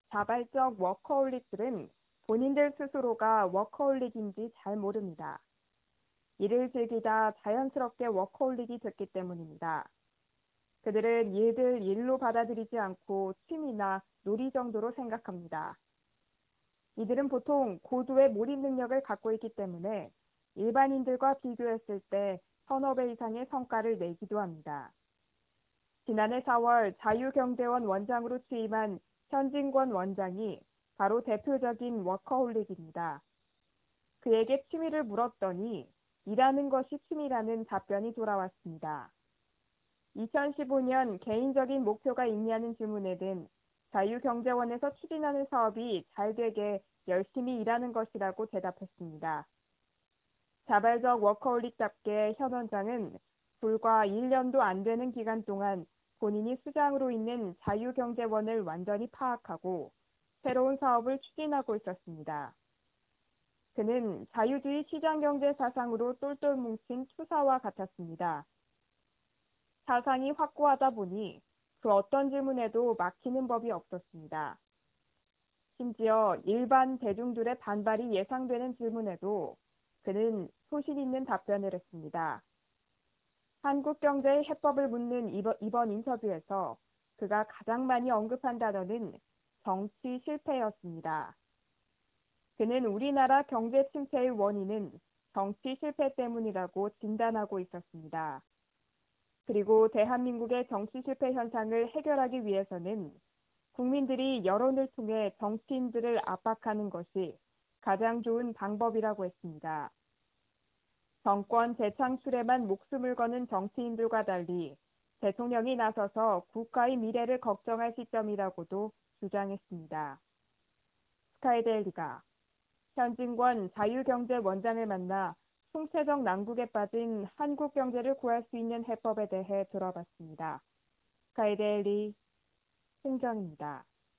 자발적 워커홀릭들은 본인들 스스로가 워커홀릭인지 잘 모릅니다. 일을 즐기다 자연스럽게 워커홀릭이 됐기 때문입니다. 그들은 일을 일로 받아들이지 않고 취미나 놀이 정도로 생각합니다. 이들은 보통 고도의 몰입 능력을 갖고 있기 때문에 일반인들과 비교했을 때 서너 배 이상의 성과를 내기도 합니다. 지난해 4월 자유경제원 원장으로 취임한 현진권 원장이 바로 대표적인 워커홀릭입니다. 그에게 취미를 물었더니 일하는 것이 취미라는 답변이 돌아왔습니다. 2015년 개인적인 목표가 있냐는 질문에 든 자유경제원에서 추진하는 사업이 잘 되게 열심히 일하는 것이라고 대답했습니다. 자발적 워커홀릭답게 현 원장은 불과 1년도 안 되는 기간 동안 본인이 수장으로 있는 자유경제원을 완전히 파악하고 새로운 사업을 추진하고 있었습니다. 그는 자유주의 시장경제 사상으로 똘똘 뭉친 투사와 같았습니다. 사상이 확고하다 보니 그 어떤 질문에도 막히는 법이 없었습니다. 심지어 일반 대중들의 반발이 예상되는 질문에도 그는 소신 있는 답변을 했습니다. 한국 경제의 해법을 묻는 이번 인터뷰에서 그가 가장 많이 언급한 단어는 정치 실패였습니다. 그는 우리나라 경제 침체의 원인은 정치 실패 때문이라고 진단하고 있었습니다. 그리고 대한민국의 정치 실패 현상을 해결하기 위해서는 국민들이 여론을 통해 정치인들을 압박하는 것이 가장 좋은 방법이라고 했습니다. 정권 재창출에만 목숨을 거는 정치인들과 달리 대통령이 나서서 국가의 미래를 걱정할 시점이라고도 주장했습니다. 스카이데일리가 현진권 자유경제원장을 만나 총체적 난국에 빠진 한국 경제를 구할 수 있는 해법에 대해 들어봤습니다. 스카이데일리 홍정입니다.